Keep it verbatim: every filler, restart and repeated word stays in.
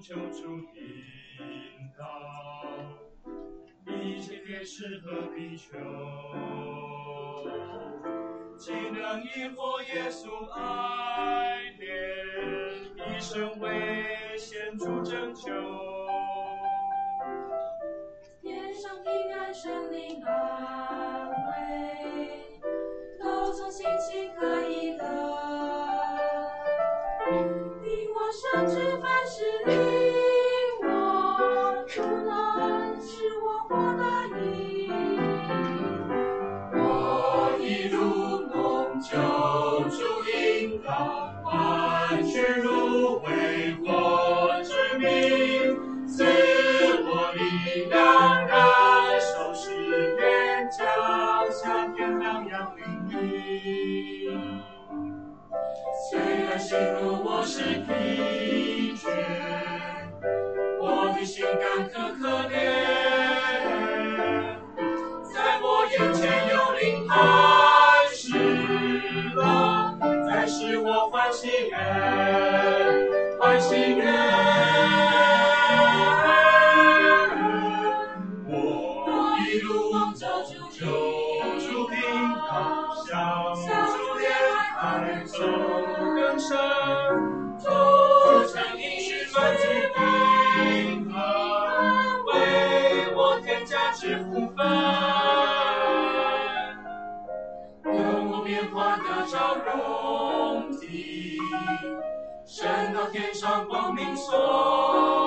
求主引导，一切天使和必求，既能引火耶稣爱怜，一生为献主拯救。 天上平安，生灵安慰，都从心情可以得。令我深知凡事令我阻难，是我活的意。 我一路蒙救主引导，万全入为我之名，赐我力量，燃烧誓言，降下天亮阳灵明。虽然心如我是疲倦，我的心肝可可怜，在我眼前有灵磐石了，再使我欢喜愿，欢喜愿。我一路救主救主引导，向主恋爱走更深，主曾应许满足平安，为我添加之福分。等我变化得着荣体，升到天上光明所